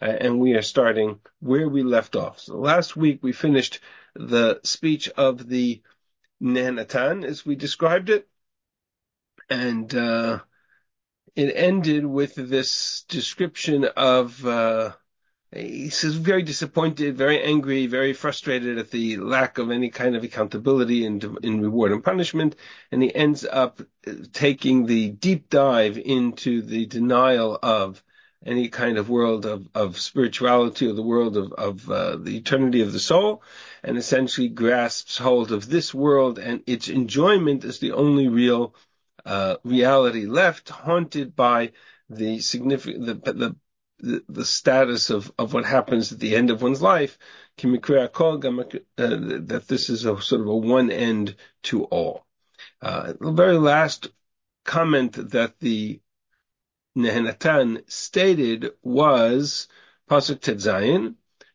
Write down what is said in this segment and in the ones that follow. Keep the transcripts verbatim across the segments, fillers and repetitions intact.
uh, and we are starting where we left off. So last week we finished the speech of the Nehenatan as we described it, and uh, it ended with this description of uh, he's very disappointed, very angry, very frustrated at the lack of any kind of accountability in, in reward and punishment. And he ends up taking the deep dive into the denial of any kind of world of, of spirituality or the world of, of uh, the eternity of the soul, and essentially grasps hold of this world and its enjoyment as the only real uh, reality left, haunted by the significant, the, the The, the status of, of what happens at the end of one's life, uh, that this is a sort of a one end to all. Uh, the very last comment that the Nehenatan stated was Pasuk Tetzayin,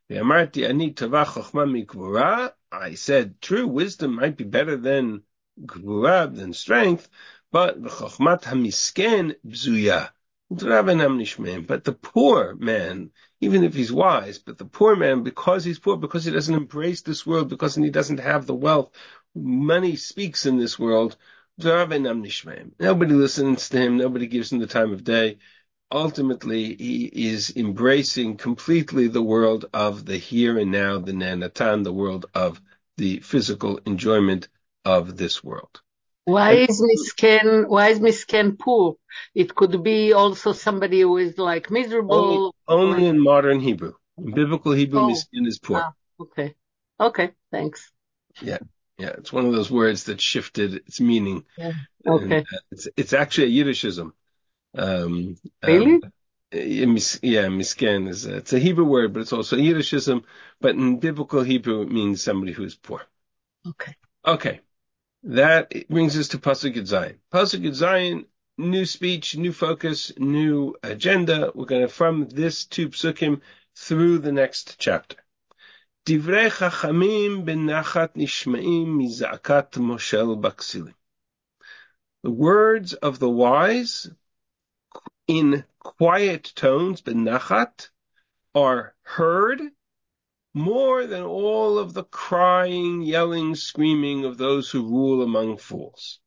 I said, true, wisdom might be better than Gvura, than strength, but v'chokhmat hamisken bzuya. But the poor man, even if he's wise, but the poor man, because he's poor, because he doesn't embrace this world, because he doesn't have the wealth, money speaks in this world. Nobody listens to him. Nobody gives him the time of day. Ultimately, he is embracing completely the world of the here and now, the Nehenatan, the world of the physical enjoyment of this world. Why is misken, why is misken poor? It could be also somebody who is like miserable. Only, only in modern Hebrew. In biblical Hebrew, oh. miskin is poor. Ah, okay. Okay, thanks. Yeah, yeah. It's one of those words that shifted its meaning. Yeah. Okay. And it's it's actually a Yiddishism. Um, really? Um, yeah, misken is a, it's a Hebrew word, but it's also a Yiddishism. But in biblical Hebrew, it means somebody who is poor. Okay. Okay. That brings us to Pasuk Yud Zayin. Pasuk Yud Zayin, new speech, new focus, new agenda. We're going to, from this two psukim through the next chapter. Divrei chachamim benachat nishmaim miza'akat moshel baksilim. The words of the wise in quiet tones, benachat, are heard more than all of the crying, yelling, screaming of those who rule among fools.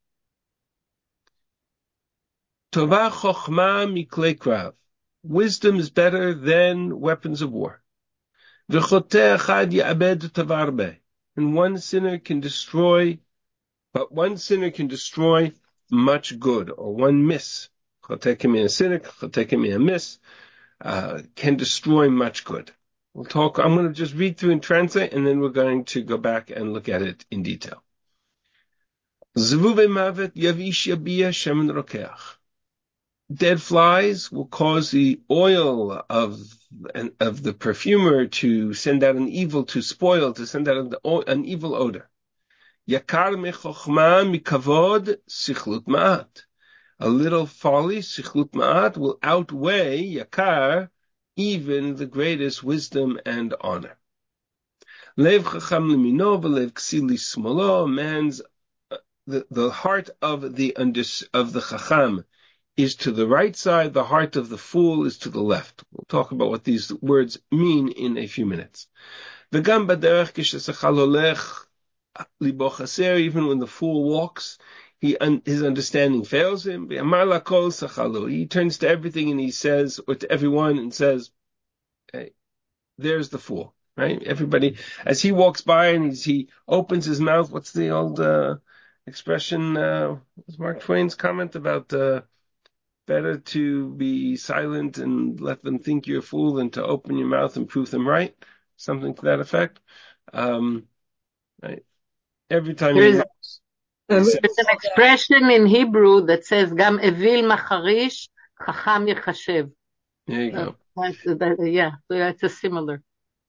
Tova chokhmah miklei krav. Wisdom is better than weapons of war. V'choteh echad ya'abed tavarbe. And one sinner can destroy, but one sinner can destroy much good, or one miss. Choteh can mean a sinner, choteh can mean a miss, uh, can destroy much good. We'll talk, I'm going to just read through and translate, and then we're going to go back and look at it in detail. Zvuve mavet yavish yabiyah shemen rokeach. Dead flies will cause the oil of of the perfumer to send out an evil, to spoil, to send out an, an evil odor. Yakar mechochma mikavod sichlut ma'at. A little folly, sichlut ma'at, will outweigh yakar, even the greatest wisdom and honor. Lev chacham lemino v'lev ksili smolo. Man's the, the heart of the of the chacham is to the right side, the heart of the fool is to the left. We'll talk about what these words mean in a few minutes. Even when the fool walks, he his understanding fails him. He turns to everything and he says, or to everyone and says, hey, there's the fool, right? Everybody, as he walks by and he's, he opens his mouth, what's the old uh, expression, uh, was Mark Twain's comment about uh, better to be silent and let them think you're a fool than to open your mouth and prove them right. Something to that effect. Um, right. Every time there he is, looks, um, there's an expression in Hebrew that says, Gam evil macharish, chacham yechashev. There you go. Uh, that, that, yeah, so that's a similar.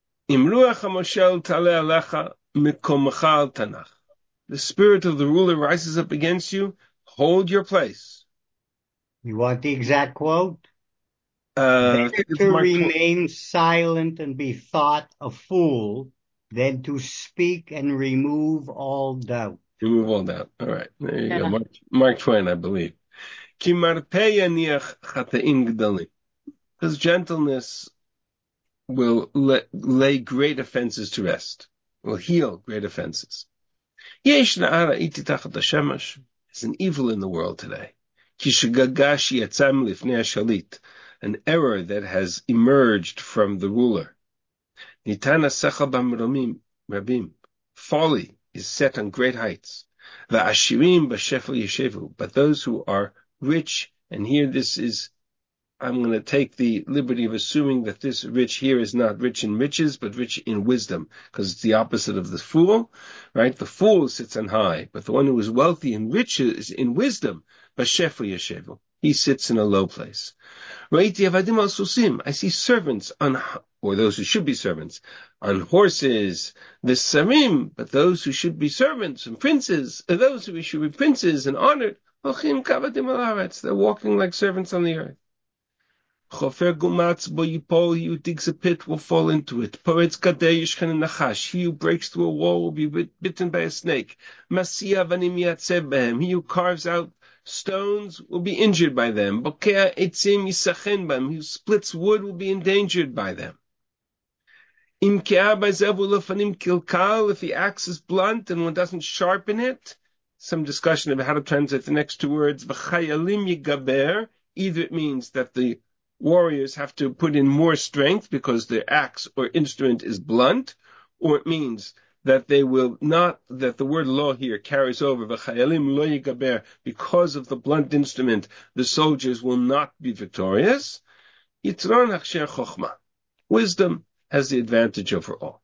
The spirit of the ruler rises up against you. Hold your place. You want the exact quote? Uh, Better to remain silent and be thought a fool than to speak and remove all doubt. Remove all doubt. All right. There you yeah. go. Mark, Mark Twain, I believe. Because gentleness will let, lay great offenses to rest, will heal great offenses. There's an evil in the world today. An error that has emerged from the ruler. Folly is set on great heights. But those who are rich, and here this is, I'm going to take the liberty of assuming that this rich here is not rich in riches, but rich in wisdom, because it's the opposite of the fool, right? The fool sits on high, but the one who is wealthy and rich is in wisdom, he sits in a low place. I see servants on, or those who should be servants, on horses, the sarim, but those who should be servants and princes, or those who should be princes and honored, they're walking like servants on the earth. Chofer gumatz bo yipol, he who digs a pit will fall into it. Poretz gadeh yishchen nachash, he who breaks through a wall will be bitten by a snake. Masiya vanim yatzeh behem, he who carves out stones will be injured by them. Bokeh etzim yisachen behem, he who splits wood will be endangered by them. Im ke'ah b'zev ulefanim kilkal, if the axe is blunt and one doesn't sharpen it. Some discussion about how to translate the next two words. V'chayalim yigaber, either it means that the warriors have to put in more strength because their axe or instrument is blunt, or it means that they will not, that the word lo here carries over, v'chayalim lo yigaber, because of the blunt instrument, the soldiers will not be victorious. Yitron hachsher chochma. Wisdom has the advantage over all.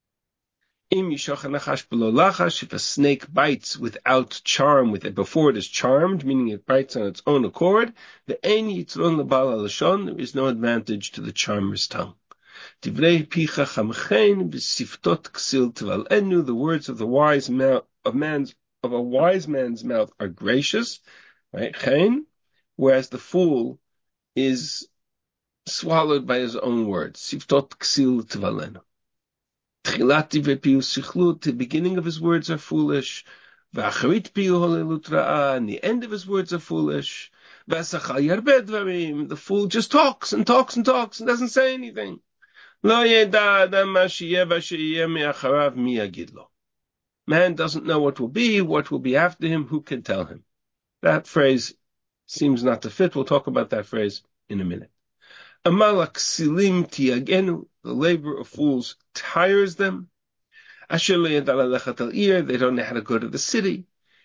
Im yishach nachash below lachash, if a snake bites without charm, with it before it is charmed, meaning it bites on its own accord, the ein yitron lebal alashon, there is no advantage to the charmer's tongue. Divrei pi chachamchein v'siftot ksil tvalenu, the words of the wise mouth of man's of a wise man's mouth are gracious, right? Chen, whereas the fool is swallowed by his own words. Siftot ksil tvalenu. The beginning of his words are foolish, and the end of his words are foolish. The fool just talks and talks and talks and doesn't say anything. Man doesn't know what will be, what will be after him, who can tell him? That phrase seems not to fit. We'll talk about that phrase in a minute. The labor of fools tires them. They don't know how to go to the city.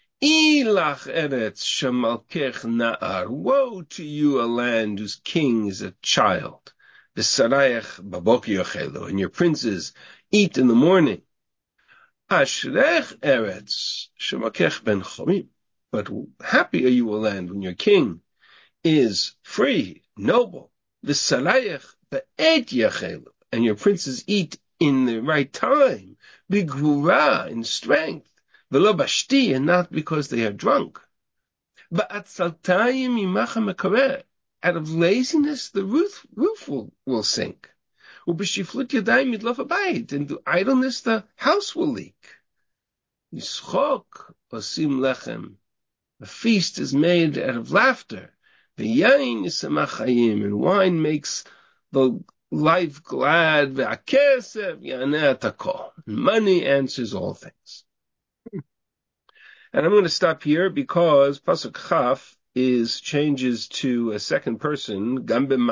Woe to you, a land whose king is a child. And your princes eat in the morning. But happy are you, a land, when your king is free, noble. And your princes eat in the right time, bigvura, in strength, velo bashti, and not because they are drunk. Out of laziness, the roof, roof will, will sink. And through idleness, the house will leak. Yishchok osim lechem. A feast is made out of laughter. The yain is samachayim, and wine makes the life glad. Money answers all things. And I'm going to stop here because Pasuk Chaf is changes to a second person.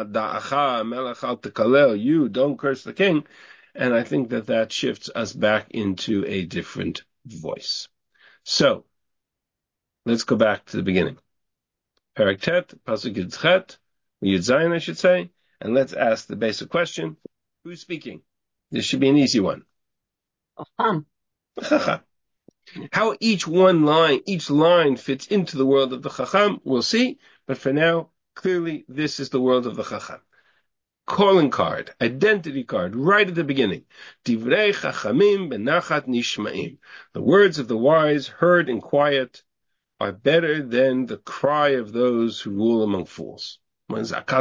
You don't curse the king, and I think that that shifts us back into a different voice. So let's go back to the beginning. Perek Tet, Pasuk Yud Chet, Yud Zayin, I should say, and let's ask the basic question: who's speaking? This should be an easy one. Chacham. Chacham. How each one line, each line fits into the world of the Chacham, we'll see. But for now, clearly, this is the world of the Chacham. Calling card, identity card, right at the beginning. Divrei Chachamim benachat nishmaim. The words of the wise, heard in quiet, are better than the cry of those who rule among fools. Who is the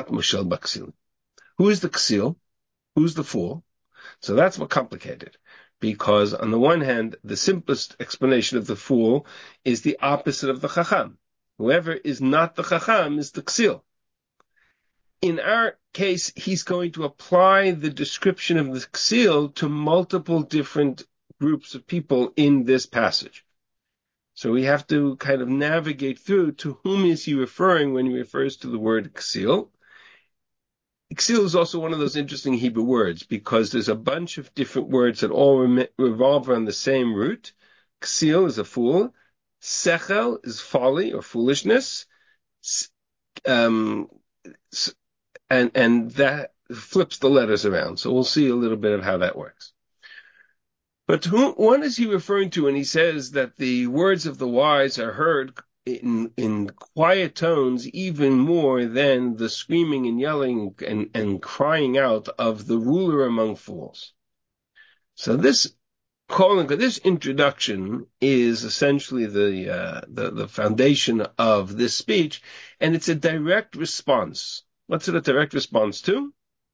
ksil? Who's the fool? So that's what complicated. Because on the one hand, the simplest explanation of the fool is the opposite of the chacham. Whoever is not the chacham is the ksil. in our case, he's going to apply the description of the ksil to multiple different groups of people in this passage. So we have to kind of navigate through to whom is he referring when he refers to the word ksil. Ksil is also one of those interesting Hebrew words because there's a bunch of different words that all re- revolve around the same root. Ksil is a fool. Sechel is folly or foolishness. Um, and, and that flips the letters around. So we'll see a little bit of how that works. But who, what is he referring to when he says that the words of the wise are heard in, in quiet tones even more than the screaming and yelling and, and crying out of the ruler among fools? So this calling, this introduction is essentially the, uh, the, the foundation of this speech, and it's a direct response. What's it a direct response to?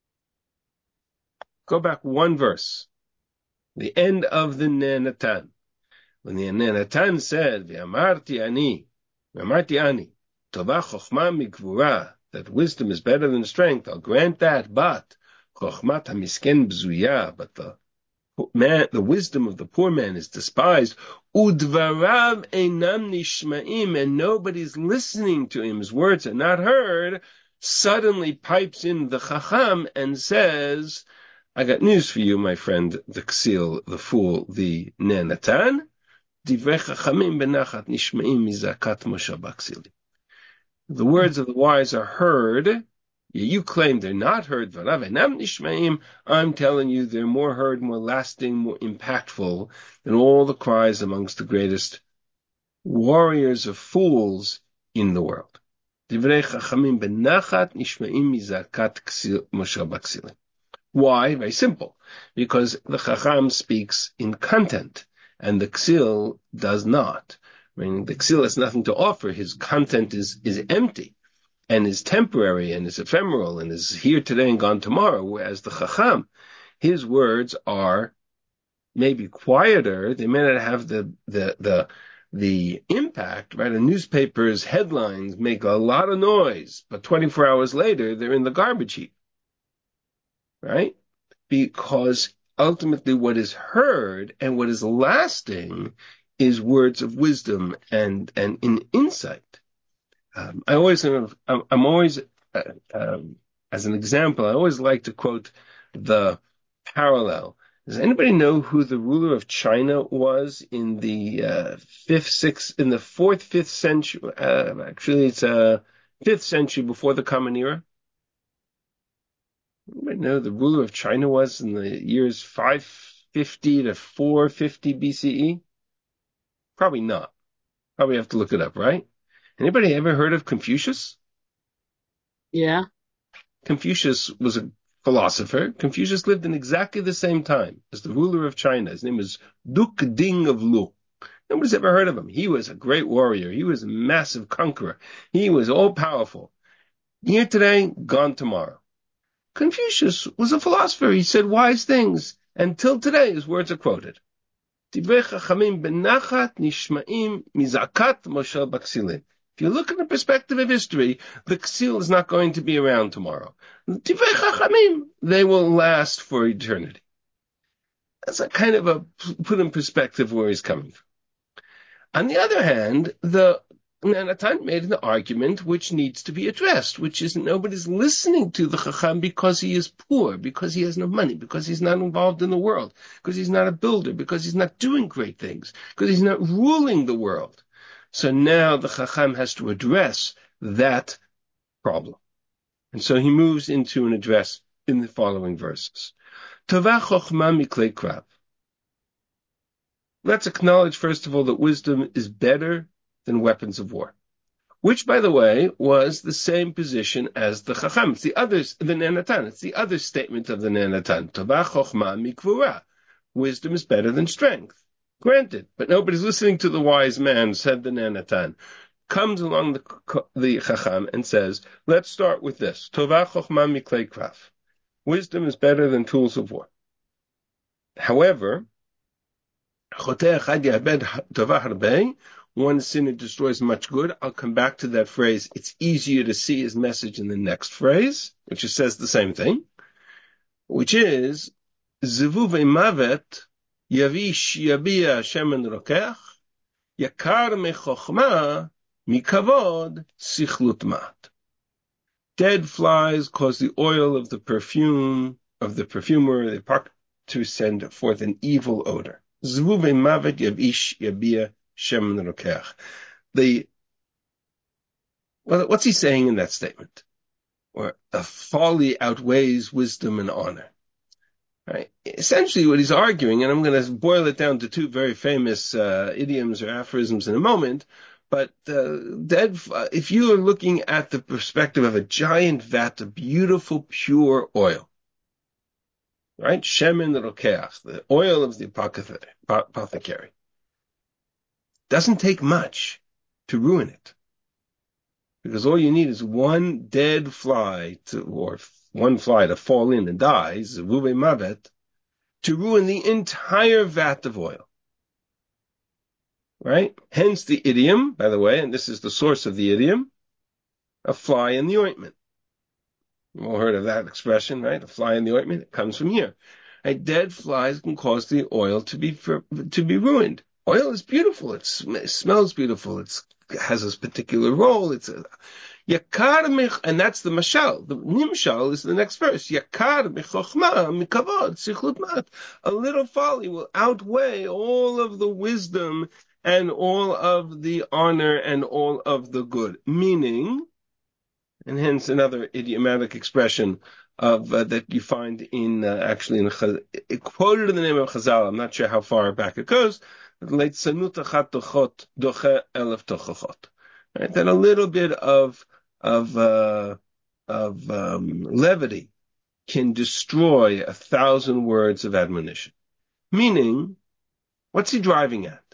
Go back one verse. The end of the Nenatan. When the Nenatan said, V'amarti ani, V'amarti ani, Tova chokhmah mikvura, that wisdom is better than strength, I'll grant that, but chokhmat hamisken bzuya, but the man, the wisdom of the poor man is despised, udvarav einam nishma'im, and nobody's listening to him, his words are not heard, suddenly pipes in the chacham and says, I got news for you, my friend, the ksil, the fool, the nenatan. Divrei chachamim benachat nishma'im mizakat moshe baksili. The words of the wise are heard. You claim they're not heard. V'arav enam nishma'im. I'm telling you they're more heard, more lasting, more impactful than all the cries amongst the greatest warriors of fools in the world. Divrei chachamim benachat nishma'im mizakat moshe baksili. Why? Very simple. Because the Chacham speaks in content, and the Ksil does not. I mean, the Ksil has nothing to offer. His content is, is empty, and is temporary, and is ephemeral, and is here today and gone tomorrow, whereas the Chacham, his words are maybe quieter. They may not have the, the, the, the impact, right? A newspaper's headlines make a lot of noise, but twenty-four hours later, they're in the garbage heap. Right? Because ultimately what is heard and what is lasting is words of wisdom and, and in insight. Um, I always, I'm, I'm always, uh, um, as an example, I always like to quote the parallel. Does anybody know who the ruler of China was in the uh, fifth, sixth, in the fourth, fifth century? Uh, actually, it's uh, fifth century before the Common Era. Anybody know the ruler of China was in the years five fifty to four fifty B C E? Probably not. Probably have to look it up, right? Anybody ever heard of Confucius? Yeah. Confucius was a philosopher. Confucius lived in exactly the same time as the ruler of China. His name was Duke Ding of Lu. Nobody's ever heard of him. He was a great warrior. He was a massive conqueror. He was all powerful. Here today, gone tomorrow. Confucius was a philosopher. He said wise things. Until today, his words are quoted. Divrei chachamim benachat nishma'im mizakat Moshe baksilin. If you look at the perspective of history, the ksil is not going to be around tomorrow. Divrei chachamim, they will last for eternity. That's a kind of a put in perspective where he's coming from. On the other hand, the Nenatan made an argument which needs to be addressed, which is nobody's listening to the Chacham because he is poor, because he has no money, because he's not involved in the world, because he's not a builder, because he's not doing great things, because he's not ruling the world. So now the Chacham has to address that problem. And so he moves into an address in the following verses. Tova chokhmah miklei krav. Let's acknowledge, first of all, that wisdom is better than weapons of war, which, by the way, was the same position as the Chacham. It's the other, the Nenatan. It's the other statement of the Nenatan. Tova chokhmah mikvura. Wisdom is better than strength. Granted, but nobody's listening to the wise man, said the Nenatan. Comes along the, the Chacham and says, let's start with this. Tova chokhmah miklei krav. Wisdom is better than tools of war. However, one sinner destroys much good. I'll come back to that phrase. It's easier to see his message in the next phrase, which says the same thing, which is, Zivuve mavet yavish yabia shemen rokech yakar mechochma mikavod sichlut mat. Dead flies cause the oil of the perfume of the perfumer, the park, to send forth an evil odor. Zvuve mavet yavish yabia shemen rokech. The well, what's he saying in that statement? Or a folly outweighs wisdom and honor. Right? Essentially what he's arguing, and I'm going to boil it down to two very famous uh, idioms or aphorisms in a moment, but uh, dead, uh, if you are looking at the perspective of a giant vat of beautiful, pure oil, right? Shemen rokeach, the oil of the apothecary, doesn't take much to ruin it. Because all you need is one dead fly to, or one fly to fall in and die, Zivuve mavet, to ruin the entire vat of oil. Right? Hence the idiom, by the way, and this is the source of the idiom, a fly in the ointment. You've all heard of that expression, right? A fly in the ointment. It comes from here. Right? Dead flies can cause the oil to be for, to be ruined. Oil is beautiful. It's, it smells beautiful. It's, it has this particular role. It's a yakar mich, and that's the mashal. The nimshal is the next verse. Yakar michochma mikavod sichlut mat. A little folly will outweigh all of the wisdom and all of the honor and all of the good. Meaning, and hence another idiomatic expression of uh, that you find in uh, actually in it quoted in the name of Chazal. I'm not sure how far back it goes. Right? That a little bit of of uh, of um, levity can destroy a thousand words of admonition. Meaning, what's he driving at?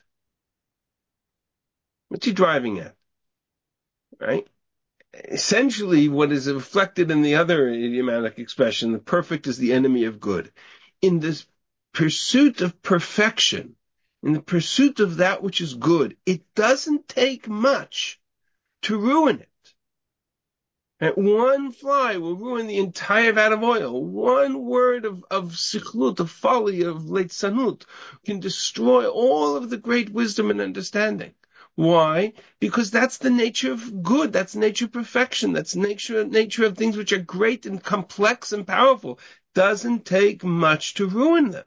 What's he driving at? Right? Essentially, what is reflected in the other idiomatic expression, the perfect is the enemy of good. In this pursuit of perfection, in the pursuit of that which is good, it doesn't take much to ruin it. And one fly will ruin the entire vat of oil. One word of, of sichlut, of folly, of leitzanut, can destroy all of the great wisdom and understanding. Why? Because that's the nature of good. That's the nature of perfection. That's nature, nature of things which are great and complex and powerful. Doesn't take much to ruin them.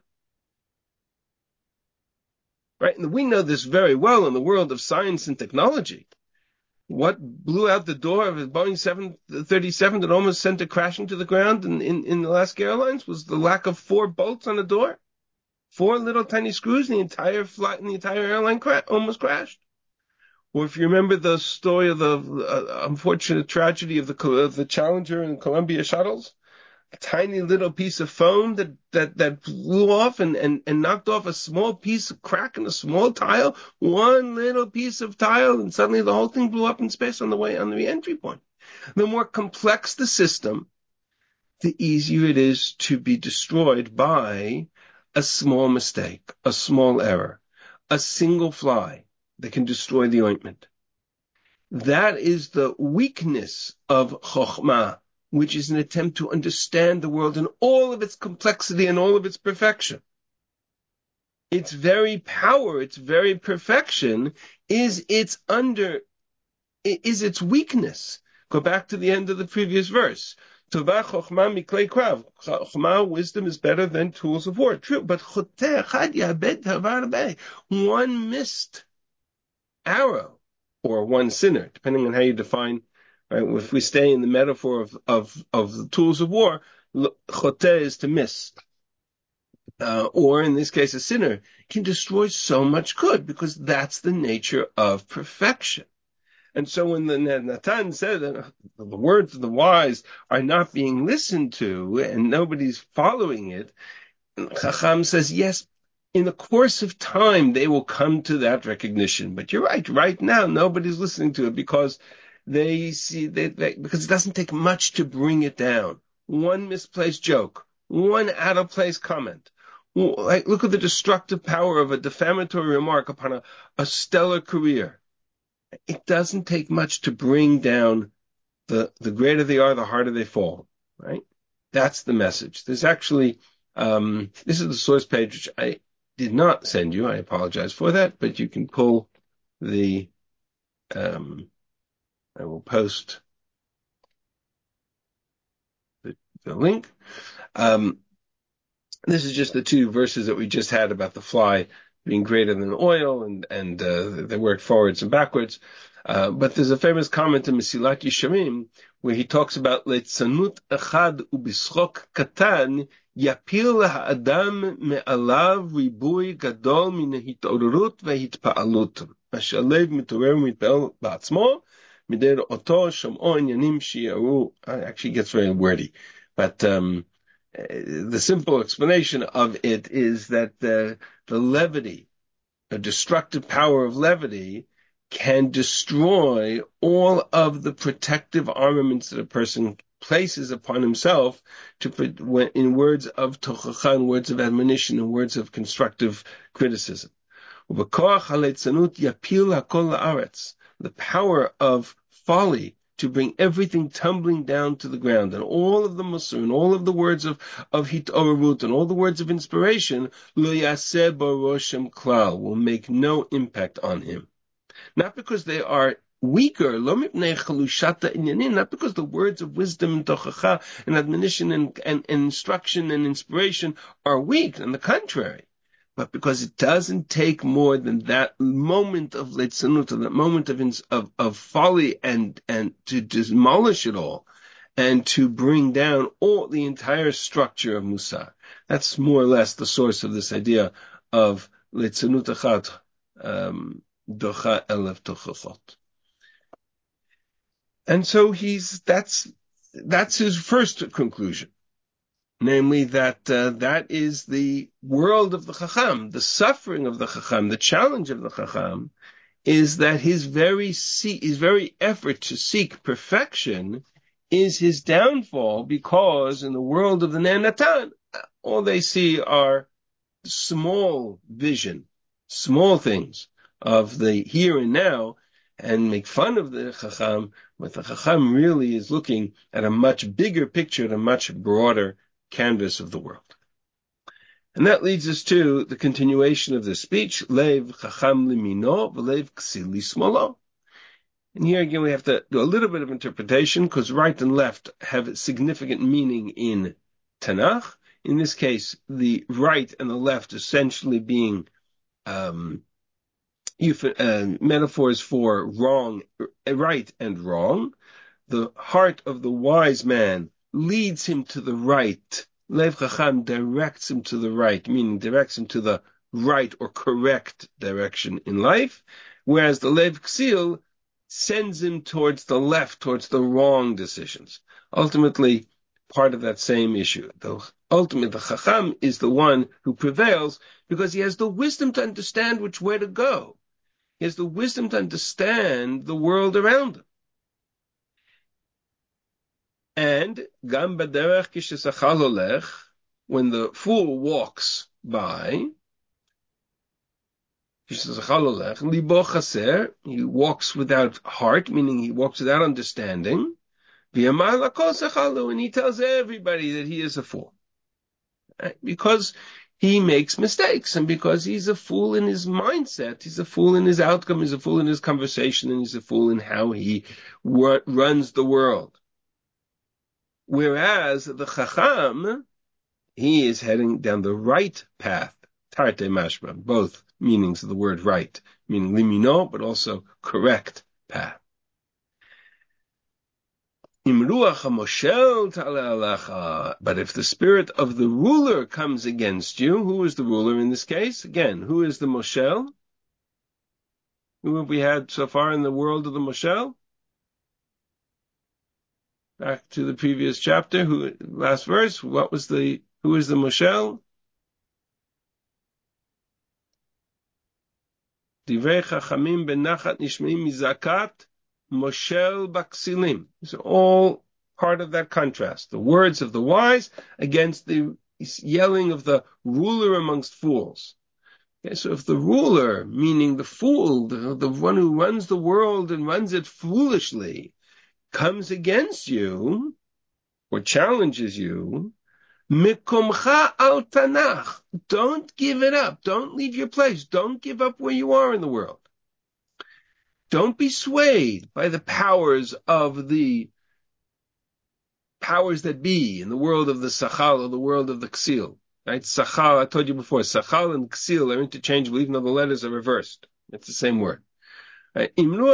Right? And we know this very well in the world of science and technology. What blew out the door of a Boeing seven thirty-seven that almost sent it crashing to the ground in, in, in Alaska Airlines was the lack of four bolts on the door. Four little tiny screws, and the entire flight and the entire airline cra- almost crashed. Or if you remember the story of the uh, unfortunate tragedy of the, of the Challenger and Columbia shuttles, a tiny little piece of foam that, that, that blew off and, and, and knocked off a small piece of crack in a small tile, one little piece of tile, and suddenly the whole thing blew up in space on the way, on the entry point. The more complex the system, the easier it is to be destroyed by a small mistake, a small error, a single fly that can destroy the ointment. That is the weakness of Chokhmah, which is an attempt to understand the world in all of its complexity and all of its perfection. Its very power, its very perfection is its under, is its weakness. Go back to the end of the previous verse. Tovah Chokhmah miklei krav. Chokhmah, wisdom, is better than tools of war. True, but choteh echad ya'abed davar bei. One missed arrow, or one sinner, depending on how you define. Right? If we stay in the metaphor of of, of the tools of war, choteh is to miss, uh, or in this case, a sinner can destroy so much good because that's the nature of perfection. And so when the Natan said that the words of the wise are not being listened to and nobody's following it, Chacham says, yes, in the course of time, they will come to that recognition. But you're right. Right now, nobody's listening to it because they see they, they, because it doesn't take much to bring it down. One misplaced joke, one out of place comment. Like, look at the destructive power of a defamatory remark upon a, a stellar career. it doesn't take much to bring down the, the greater they are, the harder they fall, right? That's the message. There's actually, um, this is the source page, which I did not send you. I apologize for that, but you can pull the, um, I will post the, the link. Um, this is just the two verses that we just had about the fly being greater than oil, and, and, uh, they work forwards and backwards. Uh, but there's a famous comment in Mesilat Yesharim where he talks about Leitzanut echad ubischok katan yapil ha'adam me'alav ribui gadol min hitorut ve'hitpa'alut ashalev mitorer mitpa'al ba'atzmo mider oto shom'o inyanim shi'aru. It actually gets very wordy, but um, the simple explanation of it is that the, the levity, a destructive power of levity, can destroy all of the protective armaments that a person places upon himself to, in words of tochacha, in words of admonition, in words of constructive criticism. The power of folly to bring everything tumbling down to the ground, and all of the mussar, and all of the words of, of hitorut, and all the words of inspiration, lo yaseh bo roshem klal, will make no impact on him. Not because they are weaker, not because the words of wisdom and tochacha and admonition and, and, and instruction and inspiration are weak, on the contrary, but because it doesn't take more than that moment of leitzanut, that moment of, of, of folly, and, and to demolish it all, and to bring down all the entire structure of Musar. That's more or less the source of this idea of leitzanut achat, um, docha elef tochachot. And so he's, that's, that's his first conclusion. Namely, that uh, that is the world of the Chacham, the suffering of the Chacham, the challenge of the Chacham, is that his very see, his very effort to seek perfection is his downfall, because in the world of the Ne'anatan, all they see are small vision, small things of the here and now, and make fun of the Chacham, but the Chacham really is looking at a much bigger picture, at a much broader canvas of the world. And that leads us to the continuation of the speech, Lev Chacham Limino, V'lev Ksil Lismolo. And here again we have to do a little bit of interpretation, because right and left have significant meaning in Tanakh. In this case, the right and the left essentially being um, uh, metaphors for wrong, right and wrong. The heart of the wise man leads him to the right. Lev Chacham directs him to the right, meaning directs him to the right or correct direction in life, whereas the Lev Ksil sends him towards the left, towards the wrong decisions. Ultimately, part of that same issue. The ultimate, the Chacham is the one who prevails because he has the wisdom to understand which way to go. He has the wisdom to understand the world around him. And gam baderech kishesachal olech, when the fool walks by, kishesachal olech libo chaser, he walks without heart, meaning he walks without understanding. V'yamar lakol sechalu, and he tells everybody that he is a fool, right? Because he makes mistakes, and because he's a fool in his mindset, he's a fool in his outcome, he's a fool in his conversation, and he's a fool in how he wor- runs the world. Whereas the Chacham, he is heading down the right path, tarte mashma, both meanings of the word right, meaning limino, but also correct path. But if the spirit of the ruler comes against you, who is the ruler in this case? Again, who is the moshel? Who have we had so far in the world of the moshel? Back to the previous chapter, who, last verse, what was the, who is the moshel? Divrei chachamim benachat nishmeim mizakat moshel baksilim. These are all part of that contrast. The words of the wise against the yelling of the ruler amongst fools. Okay, so if the ruler, meaning the fool, the, the one who runs the world and runs it foolishly, comes against you or challenges you, mikumcha al tanach, don't give it up. Don't leave your place. Don't give up where you are in the world. Don't be swayed by the powers of the powers that be in the world of the Sachal or the world of the Ksil. Right? Sachal, I told you before, Sachal and Ksil are interchangeable even though the letters are reversed. It's the same word. Right?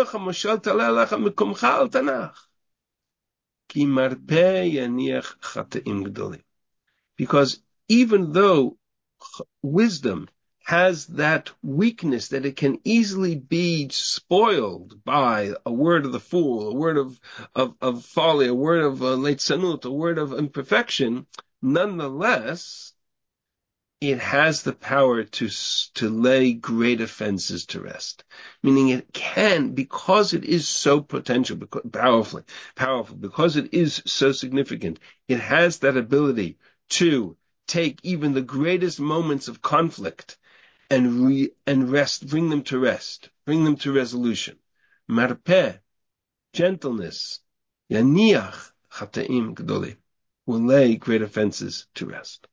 Because even though wisdom has that weakness that it can easily be spoiled by a word of the fool, a word of, of, of folly, a word of uh, leitzanut, a word of imperfection, nonetheless, it has the power to, to lay great offenses to rest. Meaning it can, because it is so potential, because, powerfully, powerful, because it is so significant, it has that ability to take even the greatest moments of conflict and re, and rest, bring them to rest, bring them to resolution. Marpeh, gentleness, yaniach chataim gdolim, will lay great offenses to rest.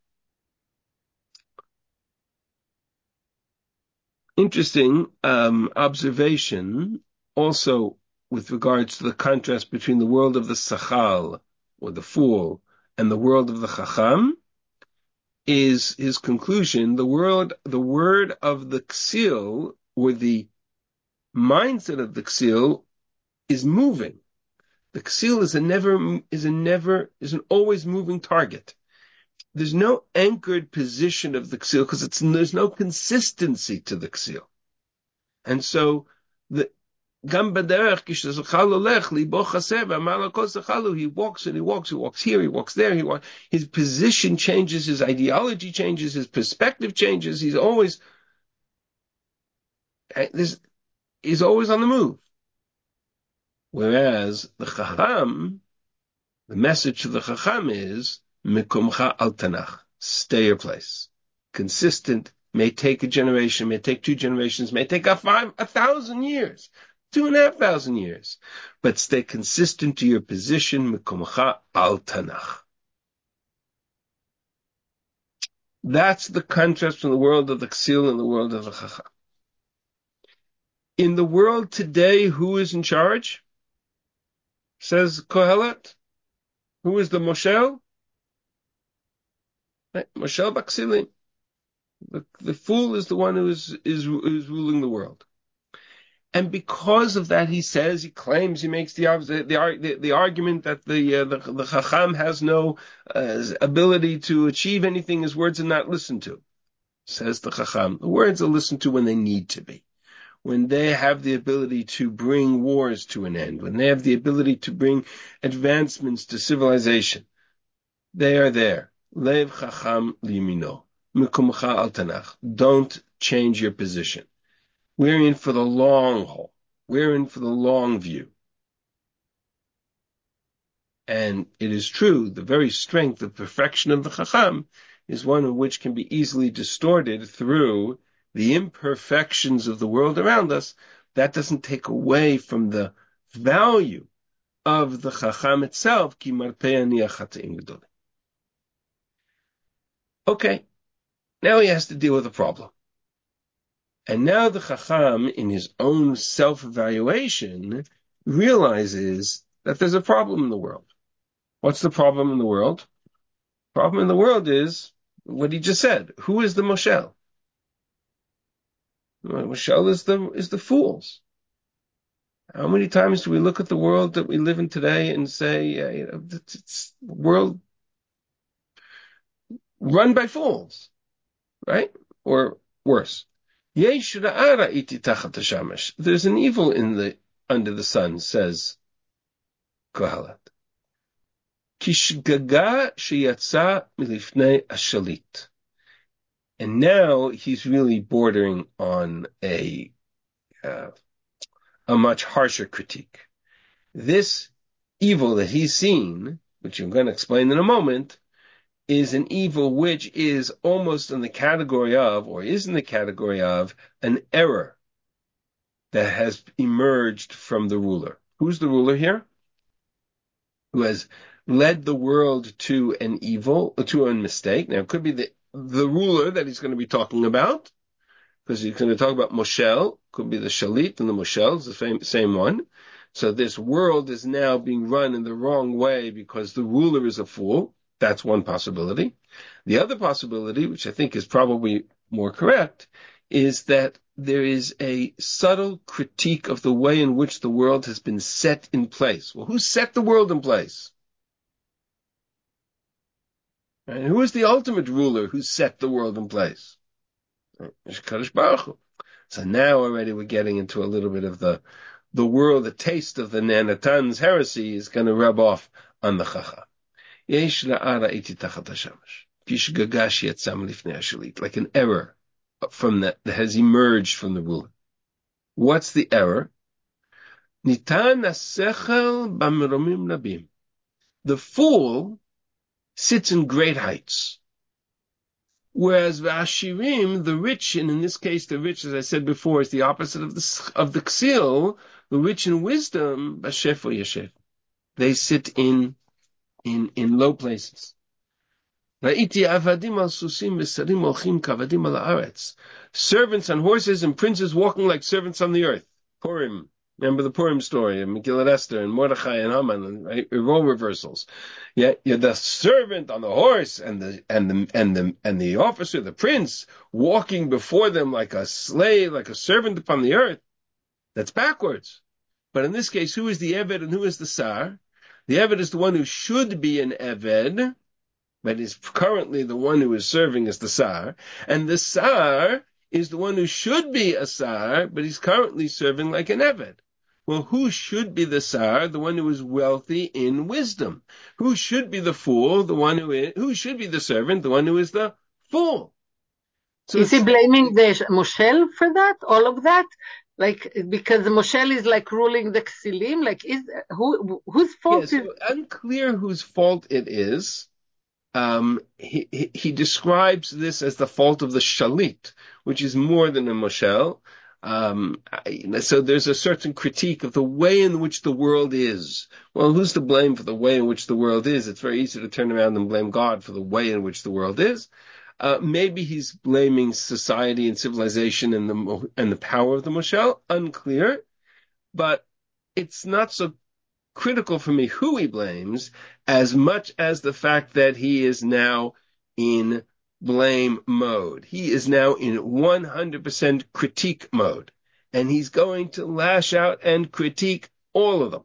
Interesting um, observation also with regards to the contrast between the world of the Sachal, or the fool, and the world of the Chacham, is his conclusion. The word, the word of the Ksil, or the mindset of the Ksil, is moving. The Ksil is a never, is a never, is an always moving target. There's no anchored position of the Ksil because it's, there's no consistency to the Ksil. And so, the, he walks and he walks, he walks here, he walks there, he walks, his position changes, his ideology changes, his perspective changes, he's always, this, he's always on the move. Whereas the Chacham, the message to the Chacham is, Mikumcha al Tanach, stay your place. Consistent, may take a generation, may take two generations, may take a five, a thousand years. Two and a half thousand years. But stay consistent to your position, Mikumcha al Tanach. That's the contrast from the world of the Ksil and the world of the Chacham. In the world today, who is in charge? Says Kohelet. Who is the Moshel? Right? Moshel Baksilim. The, the fool is the one who is, is, is ruling the world. And because of that, he says, he claims, he makes the the the, the argument that the, uh, the the Chacham has no uh, ability to achieve anything. His words are not listened to. Says the Chacham, the words are listened to when they need to be, when they have the ability to bring wars to an end, when they have the ability to bring advancements to civilization. They are there. Lev Chacham Limino, Mikumcha al Tanach. Don't change your position. We're in for the long haul. We're in for the long view. And it is true, the very strength of perfection of the Chacham is one of which can be easily distorted through the imperfections of the world around us. That doesn't take away from the value of the Chacham itself. Ki marpeh aniach chataim gedolim. Okay, now he has to deal with a problem. And now the Chacham, in his own self-evaluation, realizes that there's a problem in the world. What's the problem in the world? The problem in the world is what he just said. Who is the Moshel? Moshel is the, is the fools. How many times do we look at the world that we live in today and say, uh, you know, it's, it's a world run by fools, right? Or worse. There's an evil in the under the sun, says Kohelet. Kishgaga sheyatsa milifnei ashalit. And now he's really bordering on a uh, a much harsher critique. This evil that he's seen, which I'm going to explain in a moment, is an evil which is almost in the category of, or is in the category of, an error that has emerged from the ruler. Who's the ruler here? Who has led the world to an evil, to a mistake. Now, it could be the, the ruler that he's going to be talking about, because he's going to talk about Moshel, could be the Shalit and the Moshel, it's the same, same one. So this world is now being run in the wrong way because the ruler is a fool. That's one possibility. The other possibility, which I think is probably more correct, is that there is a subtle critique of the way in which the world has been set in place. Well, who set the world in place? And who is the ultimate ruler who set the world in place? Kadosh Baruch Hu. So now already we're getting into a little bit of the the world, the taste of the Neanatan's heresy is going to rub off on the Chacham. Yesh la'ara iti tachat hashamash. Kish gagash yatzam lifnei hashalit. Like an error from that, that has emerged from the ruler. What's the error? Nitan asechel b'meromim labim. The fool sits in great heights. Whereas v'ashirim, the rich, and in this case the rich, as I said before, is the opposite of the of the ksil. The rich in wisdom, b'shefo yeshev. They sit in in in low places. Ra'iti avadim al susim v'sarim olchim kavadim al haaretz. Servants on horses and princes walking like servants on the earth. Purim. Remember the Purim story of Megillat Esther and Mordechai and Haman, right? Role reversals. Yeah, you're the servant on the horse and the and the and the and the officer, the prince, walking before them like a slave, like a servant upon the earth. That's backwards. But in this case, who is the Eved and who is the Sar? The Eved is the one who should be an Eved, but is currently the one who is serving as the Sar, and the Sar is the one who should be a Sar, but he's currently serving like an Eved. Well, who should be the Sar? The one who is wealthy in wisdom. Who should be the fool? The one who is, who should be the servant? The one who is the fool. So is he blaming the Moshel for that? All of that? Like, because the Moshel is like ruling the Ksilim? Like, is, who, whose fault yeah, is? So unclear whose fault it is. Um, he, he, he describes this as the fault of the Shalit, which is more than a Moshel. Um, so there's a certain critique of the way in which the world is. Well, who's to blame for the way in which the world is? It's very easy to turn around and blame God for the way in which the world is. Uh, maybe he's blaming society and civilization and the and the power of the Moshel. Unclear, but it's not so critical for me who he blames as much as the fact that he is now in blame mode. He is now in one hundred percent critique mode, and he's going to lash out and critique all of them.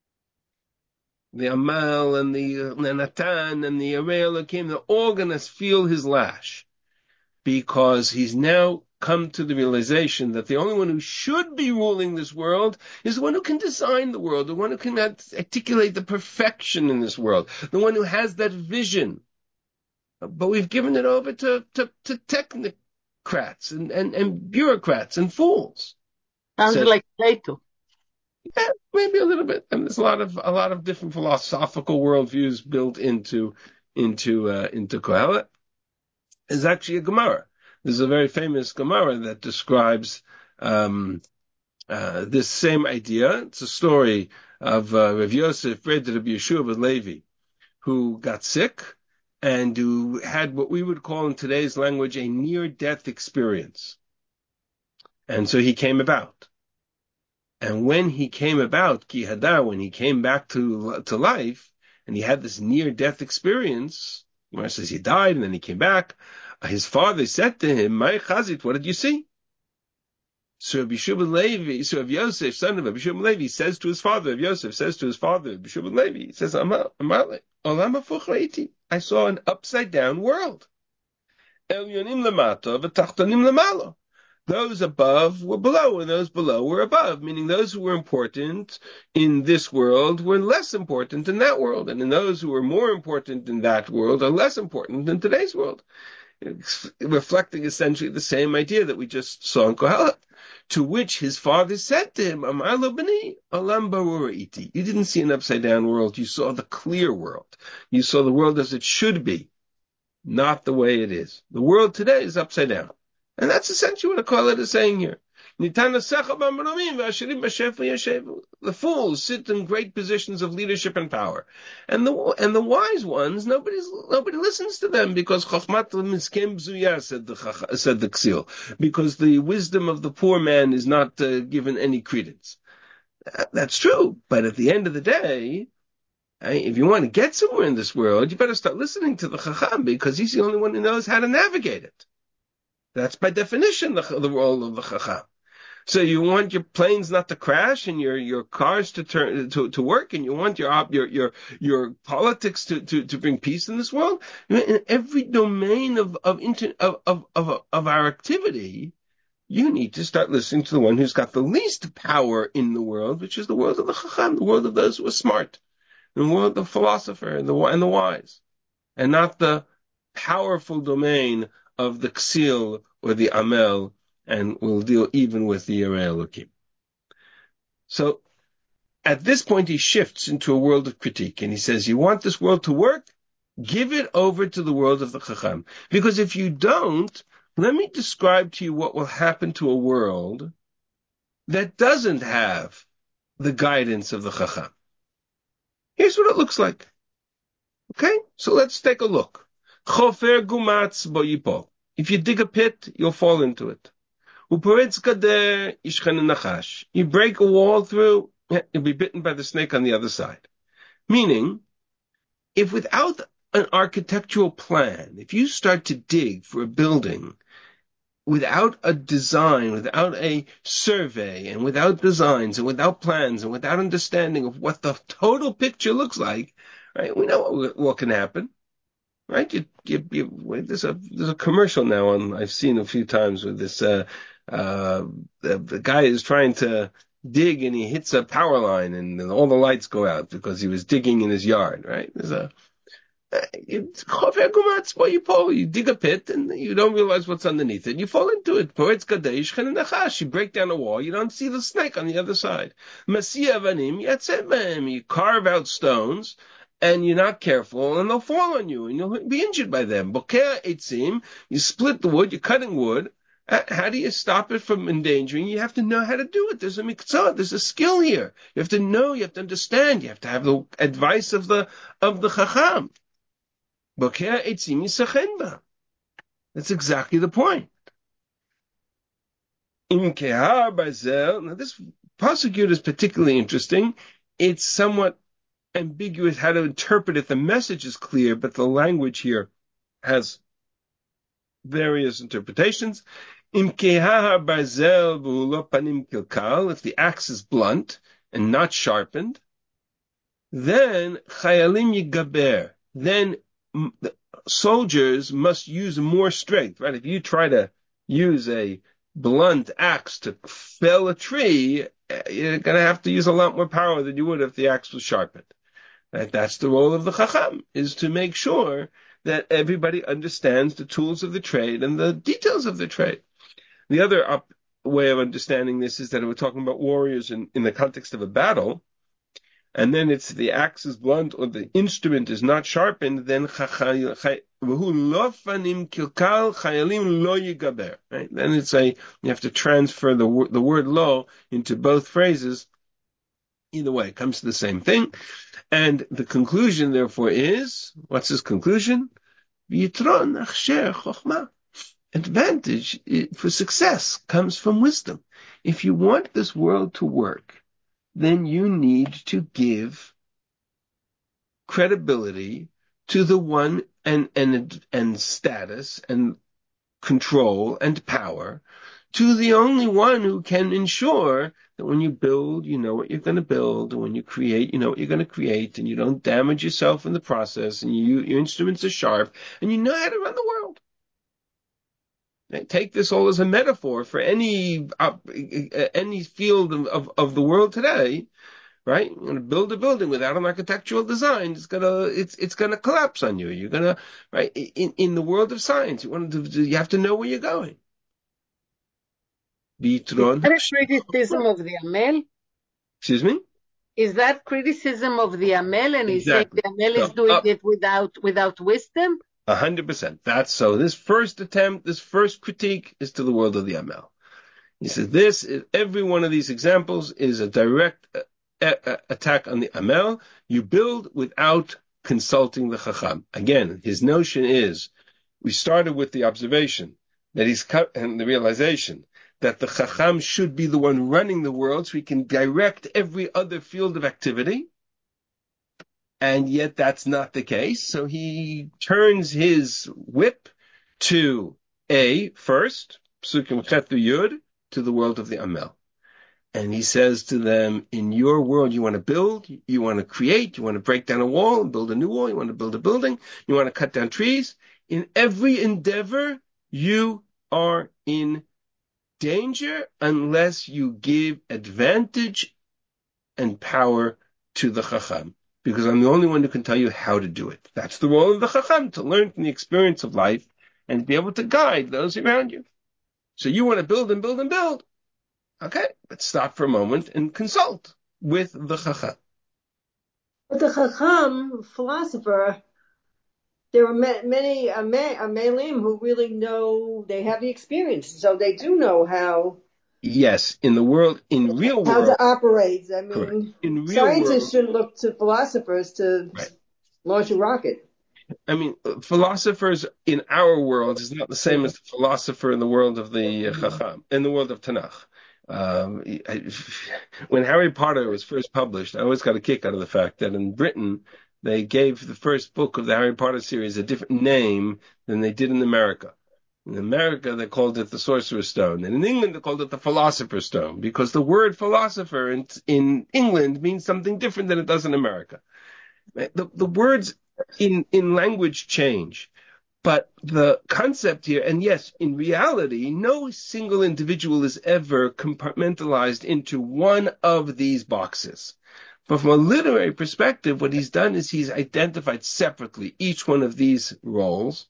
The Amal and the Natan and the Arei Elokim, they're all going to feel his lash, because he's now come to the realization that the only one who should be ruling this world is the one who can design the world, the one who can articulate the perfection in this world, the one who has that vision. But we've given it over to, to, to technocrats and, and, and bureaucrats and fools. Sounds so, like Plato. Yeah, maybe a little bit. And there's a lot of a lot of different philosophical worldviews built into into uh, into Kohelet. There's actually a Gemara. There's a very famous Gemara that describes um, uh, this same idea. It's a story of uh, Rav Yosef, Red Rabbi Yeshua ben Levi, who got sick and who had what we would call in today's language a near-death experience. And so he came about. And when he came about, Ki Hadar, when he came back to to life, and he had this near-death experience, Gemara says he died and then he came back, his father said to him, "My Chazit, what did you see?" So Rabbi Yeshua ben Levi, so Rav Yosef, son of Rabbi Yeshua ben Levi, says to his father, Rav Yosef says to his father, Rabbi Yeshua ben Levi, he says, Amale, Olam hafuch raiti. I saw an upside down world. Elyonim lamata v'tachtonim lamalo. Those above were below, and those below were above, meaning those who were important in this world were less important in that world, and in those who were more important in that world are less important in today's world. It's reflecting essentially the same idea that we just saw in Kohelet, to which his father said to him, Amar lo b'ni, olam barur iti. You didn't see an upside down world, you saw the clear world. You saw the world as it should be. not the way it is. The world today is upside down. And that's essentially what Kohelet is saying here. The fools sit in great positions of leadership and power. And the, and the wise ones, nobody's, nobody listens to them because Chochmat Miskem Bzuya, said the, said the Ksil, because the wisdom of the poor man is not uh, given any credence. That's true. But at the end of the day, if you want to get somewhere in this world, you better start listening to the Chacham because he's the only one who knows how to navigate it. That's by definition the, the role of the Chacham. So you want your planes not to crash and your, your cars to turn to, to work, and you want your your your your politics to, to, to bring peace in this world. In every domain of of, inter, of of of of our activity, you need to start listening to the one who's got the least power in the world, which is the world of the Chacham, the world of those who are smart, the world of the philosopher and the and the wise, and not the powerful domain of the Ksil or the Amel. And we'll deal even with the Yerei Elokim. So, at this point, he shifts into a world of critique, and he says, you want this world to work? Give it over to the world of the Chacham. Because if you don't, let me describe to you what will happen to a world that doesn't have the guidance of the Chacham. Here's what it looks like. Okay? So let's take a look. Chofer gumatz bo yipol. If you dig a pit, you'll fall into it. You break a wall through, you'll be bitten by the snake on the other side. Meaning, if without an architectural plan, if you start to dig for a building without a design, without a survey, and without designs, and without plans, and without understanding of what the total picture looks like, right? We know what, what can happen. Right? You, you, you, there's a there's a commercial now on I've seen a few times with this uh uh the, the guy is trying to dig and he hits a power line and, and all the lights go out because he was digging in his yard. Right? There's a you dig a pit and you don't realize what's underneath it. You fall into it. You break down a wall. You don't see the snake on the other side. You carve out stones. And you're not careful, and they'll fall on you, and you'll be injured by them. You split the wood, you're cutting wood. How do you stop it from endangering? You have to know how to do it. There's a mikzah, there's a skill here. You have to know, you have to understand, you have to have the advice of the of the chacham. That's exactly the point. Now this pasuk is particularly interesting. It's somewhat ambiguous how to interpret it. The message is clear, but the language here has various interpretations. If the axe is blunt and not sharpened, then chayalim yigaber. Then soldiers must use more strength, right? If you try to use a blunt axe to fell a tree, you're going to have to use a lot more power than you would if the axe was sharpened. Right? That's the role of the Chacham, is to make sure that everybody understands the tools of the trade and the details of the trade. The other up way of understanding this is that we're talking about warriors in, in the context of a battle, and then it's the axe is blunt or the instrument is not sharpened, then right? Then it's a, you have to transfer the, the word lo into both phrases. Either way, it comes to the same thing. And the conclusion, therefore, is, what's his conclusion? Advantage for success comes from wisdom. If you want this world to work, then you need to give credibility to the one and, and, and status and control and power to the only one who can ensure that when you build, you know what you're going to build, and when you create, you know what you're going to create, and you don't damage yourself in the process, and you, your instruments are sharp, and you know how to run the world. And take this all as a metaphor for any uh, any field of, of, of the world today, right? You're going to build a building without an architectural design, it's gonna it's it's gonna collapse on you. You're gonna right in in the world of science, you want to you have to know where you're going. Is that a criticism of the Amel? Excuse me? Is that criticism of the Amel, and he's exactly. saying the Amel is so, doing uh, it without without wisdom? A hundred percent. That's so. This first attempt, this first critique is to the world of the Amel. He says this is, every one of these examples is a direct uh, uh, attack on the Amel. You build without consulting the Chacham. Again, his notion is, we started with the observation that he's cut and the realization that the Chacham should be the one running the world so he can direct every other field of activity. And yet that's not the case. So he turns his whip to A first, Psukim Chet Yud, to the world of the Amel. And he says to them, in your world, you want to build, you want to create, you want to break down a wall and build a new wall, you want to build a building, you want to cut down trees. In every endeavor, you are in danger unless you give advantage and power to the Chacham. Because I'm the only one who can tell you how to do it. That's the role of the Chacham, to learn from the experience of life and be able to guide those around you. So you want to build and build and build. Okay, let's stop for a moment and consult with the Chacham. But the Chacham, philosopher, there are many Amelim who really know, they have the experience, so they do know how. Yes, in the world, in real world. How to operate. I mean, correct. In real scientists world, shouldn't look to philosophers to right. launch a rocket. I mean, philosophers in our world is not the same as the philosopher in the world of the Chacham, in the world of Tanakh. Um, I, when Harry Potter was first published, I always got a kick out of the fact that in Britain, they gave the first book of the Harry Potter series a different name than they did in America. In America, they called it the Sorcerer's Stone. And in England, they called it the Philosopher's Stone, because the word philosopher in, in England means something different than it does in America. The, the words in, in language change. But the concept here, and yes, in reality, no single individual is ever compartmentalized into one of these boxes. But from a literary perspective, what he's done is he's identified separately each one of these roles.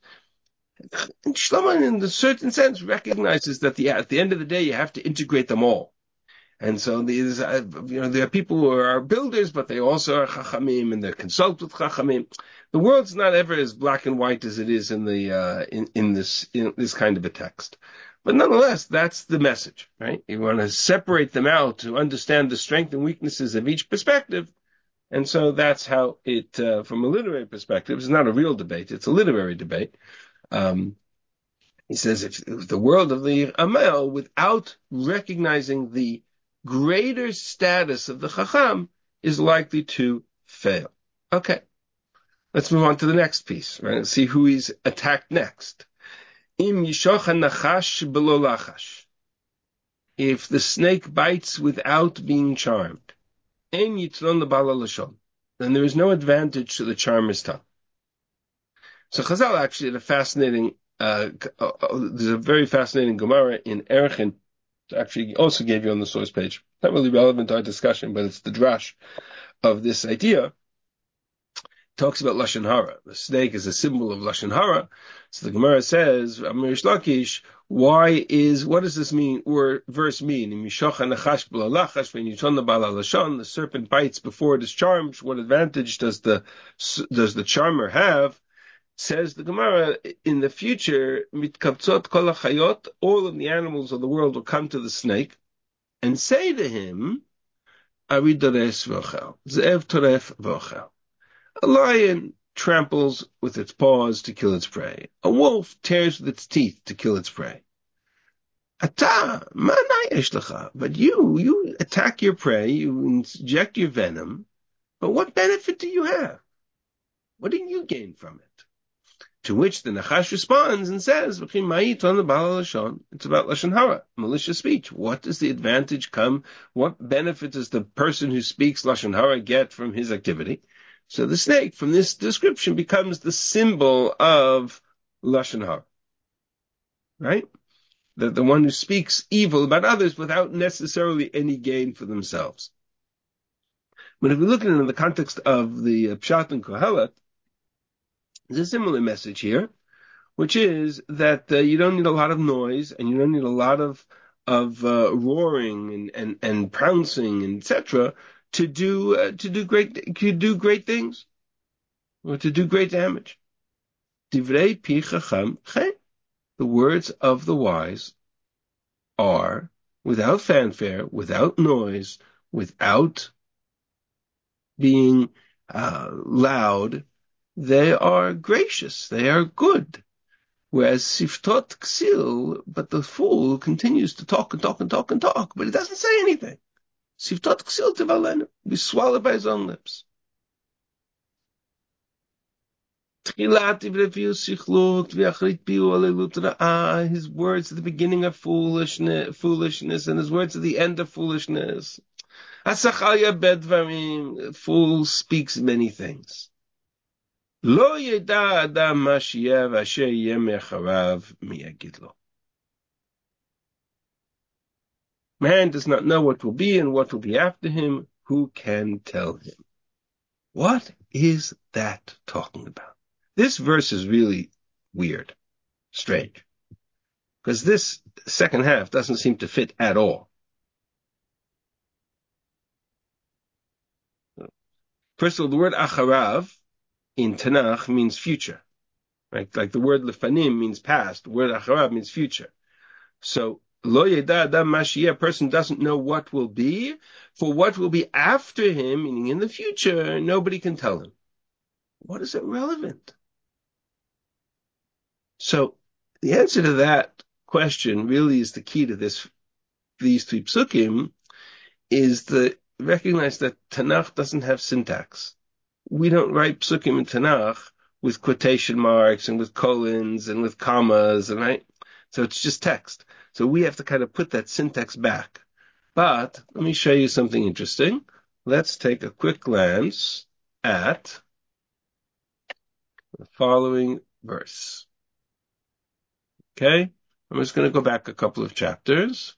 And Shlomo, in a certain sense, recognizes that the, at the end of the day, you have to integrate them all. And so these, uh, you know, there are people who are builders, but they also are chachamim, and they consult with chachamim. The world's not ever as black and white as it is in the uh, in in this in this kind of a text. But nonetheless, that's the message, right? You want to separate them out to understand the strengths and weaknesses of each perspective, and so that's how it, uh, from a literary perspective, it's not a real debate; it's a literary debate. Um, he says if, if the world of the Amel, without recognizing the greater status of the Chacham, is likely to fail. Okay, let's move on to the next piece, right? Let's see who he's attacked next. Im yishocha nachash belo lachash. If the snake bites without being charmed, ein yitron lebala lashon, then there is no advantage to the charmer's tongue. So Chazal actually had a fascinating, uh, uh, there's a very fascinating Gemara in Erchin, actually also gave you on the source page. Not really relevant to our discussion, but it's the drash of this idea. It talks about Lashon Hara. The snake is a symbol of Lashon Hara. So the Gemara says, Amir Shlakish, why is, what does this mean, or verse mean? In Mishocha Nachash B'la Lachash, when you turn the Bala Lashon, the serpent bites before it is charmed. What advantage does the, does the charmer have? Says the Gemara, in the future, mitkabtzot kol hachayot, all of the animals of the world will come to the snake and say to him, Ari dores v'ochel, ze'ev toref v'ochel. A lion tramples with its paws to kill its prey. A wolf tears with its teeth to kill its prey. Ata, ma nayesh lecha. But you, you attack your prey, you inject your venom, but what benefit do you have? What do you gain from it? To which the Nachash responds and says, it's about Lashon Hara, malicious speech. What does the advantage come? What benefit does the person who speaks Lashon Hara get from his activity? So the snake, from this description, becomes the symbol of Lashon Hara. Right? The, the one who speaks evil about others without necessarily any gain for themselves. But if we look at it in the context of the Pshat and Kohelet, there's a similar message here, which is that uh, you don't need a lot of noise, and you don't need a lot of of uh, roaring and and and pouncing, and et cetera, to do uh, to do great to do great things, or to do great damage. Divrei pi chacham chen. The words of the wise are, without fanfare, without noise, without being uh, loud, they are gracious, they are good. Whereas siftot ksil, but the fool continues to talk and talk and talk and talk, but he doesn't say anything. Siftot ksil tivalenu, be swallowed by his own lips. His words at the beginning of foolishness, foolishness, and his words at the end of foolishness. Fool speaks many things. Man does not know what will be and what will be after him. Who can tell him? What is that talking about? This verse is really weird, strange, because this second half doesn't seem to fit at all. First of all, the word acharav in Tanakh means future. Right? Like the word lefanim means past, the word acharav means future. So, lo yeda adam mashiyeh, a person doesn't know what will be, for what will be after him, meaning in the future, nobody can tell him. What is it relevant? So, the answer to that question really is the key to this, these three psukim, is the recognize that Tanakh doesn't have syntax. We don't write psukim in Tanakh with quotation marks and with colons and with commas, and right? So it's just text. So we have to kind of put that syntax back. But let me show you something interesting. Let's take a quick glance at the following verse. Okay? I'm just going to go back a couple of chapters.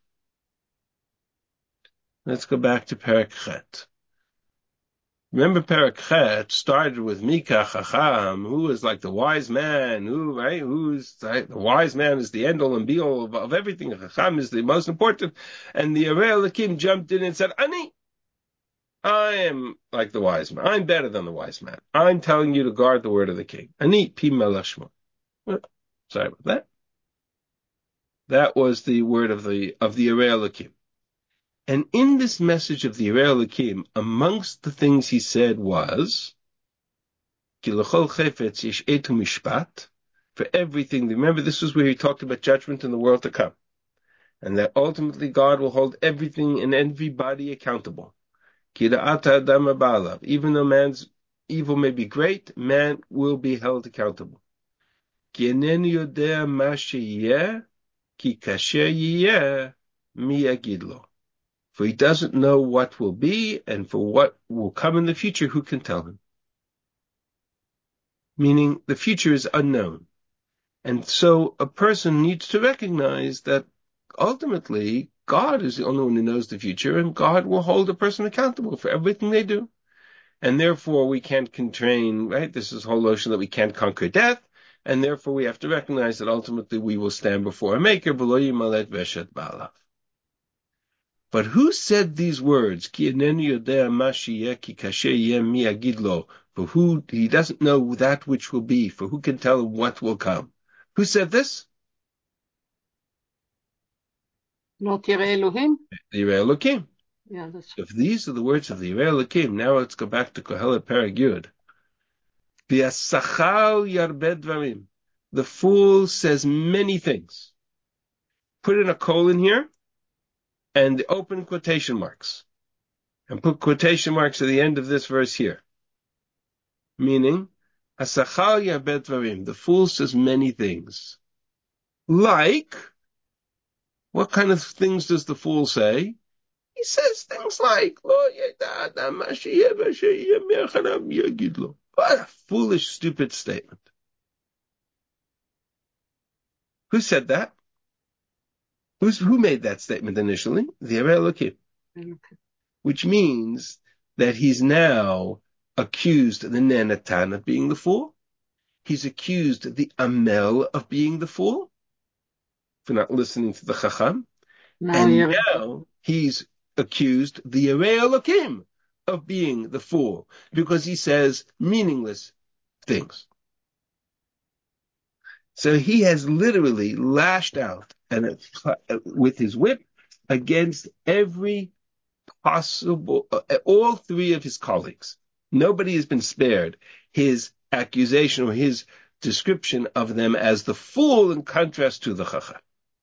Let's go back to Perek Chet. Remember, Perek Chet started with Mika Chacham, who is like the wise man, who, right, who's, right, the wise man is the end-all and be-all of, of everything. Chacham is the most important. And the Arei Elokim jumped in and said, Ani, I am like the wise man. I'm better than the wise man. I'm telling you to guard the word of the king. Ani pi melech shmo. Sorry about that. That was the word of the, of the Arei Elokim. And in this message of the Arei Elokim, amongst the things he said was, Ki l'chol chefetz yesh etu mishpat, for everything. Remember, this was where he talked about judgment in the world to come. And that ultimately God will hold everything and everybody accountable. Ki da'ata adam ba'alav. Even though man's evil may be great, man will be held accountable. Ki enenu yodea ma sheyeh, ki kasher yiyeh, mi yagid lo. For he doesn't know what will be, and for what will come in the future, who can tell him? Meaning, the future is unknown. And so a person needs to recognize that ultimately, God is the only one who knows the future, and God will hold a person accountable for everything they do. And therefore, we can't constrain, right? This is the whole notion that we can't conquer death, and therefore we have to recognize that ultimately we will stand before a maker, v'lo yimalet veshet ba'alav. But who said these words? Ki enenu yodea ma sheyeh, ki kasher yeh mi yagid lo. For who, he doesn't know that which will be, for who can tell him what will come? Who said this? Not Yirei Elohim? The Arei Elokim. Yeah, that's If these are the words of the Arei Elokim, now let's go back to Kohelet Perek Yud. V'yasachal yarbeh dvarim. The fool says many things. Put in a colon here, and open quotation marks. And put quotation marks at the end of this verse here. Meaning, Asachal yarbeh dvarim. The fool says many things. Like, what kind of things does the fool say? He says things like, Lo yeda adam ma sheyeh v'sheyeh me'acharav yagid lo. What a foolish, stupid statement. Who said that? Who's, who made that statement initially? The Arei Elokim. okay. Which means that he's now accused the Nenatan of being the fool. He's accused the Amel of being the fool for not listening to the Chacham. Now And Yirei. now he's accused the Arei Elokim of being the fool because he says meaningless things. So he has literally lashed out and with his whip against every possible, uh, all three of his colleagues. Nobody has been spared his accusation or his description of them as the fool in contrast to the chacham.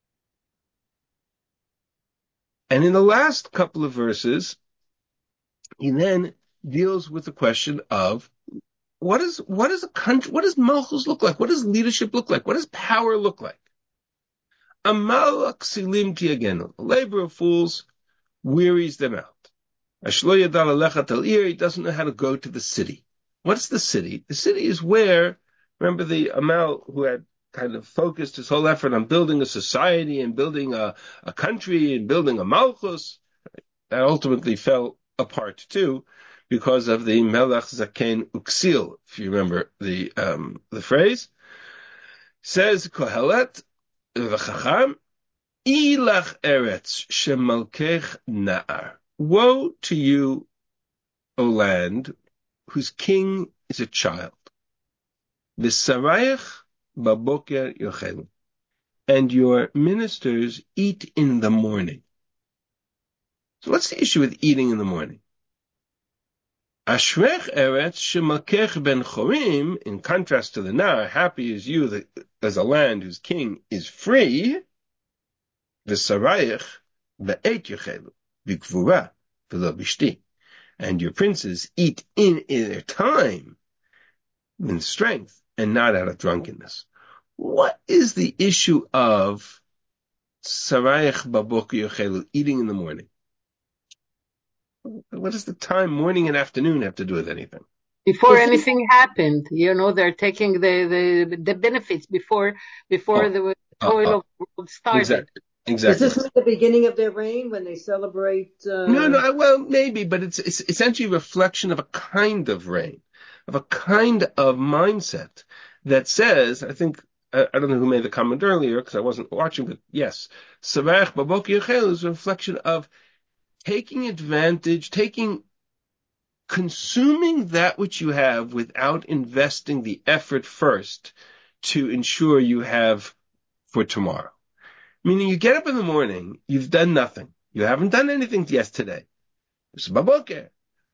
And in the last couple of verses, he then deals with the question of what is what is a country, what does malchus look like? What does leadership look like? What does power look like? Amal ksilim tiagenu, the labor of fools wearies them out. Ashlo yadal alecha talir, he doesn't know how to go to the city. What's the city? The city is where, remember the Amal who had kind of focused his whole effort on building a society and building a, a country and building a malchus, that ultimately fell apart too, because of the Melech Zaken Uksil, if you remember the um, the phrase. Says Kohelet, the Chacham, Ilach Eretz Shemalkech Na'ar. Woe to you, O land, whose king is a child. V'sarayach baboker yochelu. And your ministers eat in the morning. So what's the issue with eating in the morning? Ashrech eretz shemakech ben chorim, in contrast to the Nar, happy is you that, as a land whose king is free, v'sarayich be'et yochelu, b'gvura, v'lo b'shti. And your princes eat in, in their time, in strength, and not out of drunkenness. What is the issue of sarayich baboker yochelu, eating in the morning? What does the time, morning and afternoon, have to do with anything? Before anything happened, you know, they're taking the, the, the benefits before before oh, the toil oh, of the world started. Exactly. Exactly. Is this the beginning of their reign when they celebrate? Uh... No, no, well, maybe, but it's, it's essentially a reflection of a kind of reign, of a kind of mindset that says, I think, I, I don't know who made the comment earlier because I wasn't watching, but yes, sarayich baboker yochelu is a reflection of taking advantage, taking, consuming that which you have without investing the effort first to ensure you have for tomorrow. Meaning you get up in the morning, you've done nothing. You haven't done anything yesterday. It's baboker.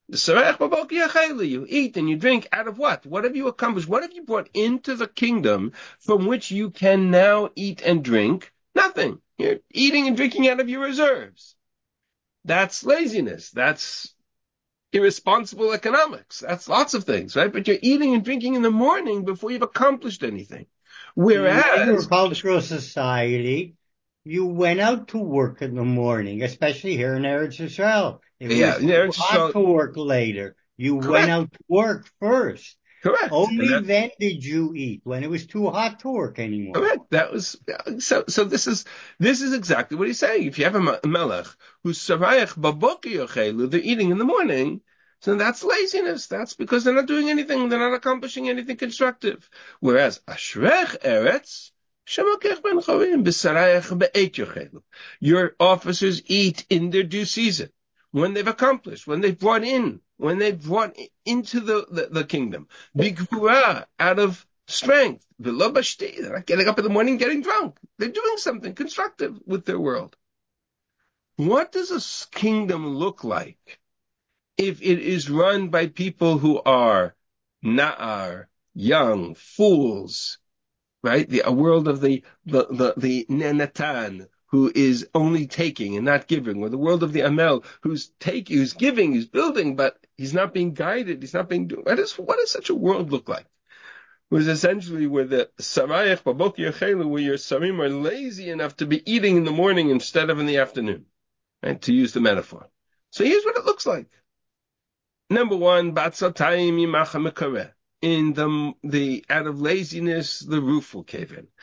You eat and you drink out of what? What have you accomplished? What have you brought into the kingdom from which you can now eat and drink? Nothing. You're eating and drinking out of your reserves. That's laziness. That's irresponsible economics. That's lots of things, right? But you're eating and drinking in the morning before you've accomplished anything. Whereas in agricultural society, you went out to work in the morning, especially here in Eretz Yisrael. If yeah, you Eretz Yisrael, to work later, you correct. went out to work first. Correct. Only then did you eat, when it was too hot to work anymore. Correct. That was so. So this is this is exactly what he's saying. If you have a melech who's sarayich baboker yochelu, they're eating in the morning. So that's laziness. That's because they're not doing anything. They're not accomplishing anything constructive. Whereas ashrech eretz shemakech ben chorim b'sarayich be'et yochelu. Your officers eat in their due season, when they've accomplished, when they've brought in, when they've brought into the, the, the kingdom. Bigvura, out of strength. V'lo b'shti, they're not getting up in the morning getting drunk. They're doing something constructive with their world. What does a kingdom look like if it is run by people who are na'ar, young, fools, right? The, a world of the, the, the, the nenatan, who is only taking and not giving, or the world of the Amel, who's taking, who's giving, who's building, but he's not being guided, he's not being doing. What is, what does such a world look like? It was essentially where the sarayich baboker yochelu, where your sarim are lazy enough to be eating in the morning instead of in the afternoon, right? To use the metaphor. So here's what it looks like. Number one, batzatayim yimacha mekareh. In the, the, out of laziness, the roof will cave in.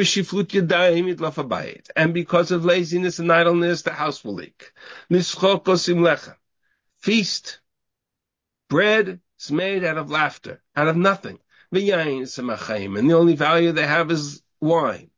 And because of laziness and idleness, the house will leak. Feast. Bread is made out of laughter, out of nothing. And the only value they have is wine.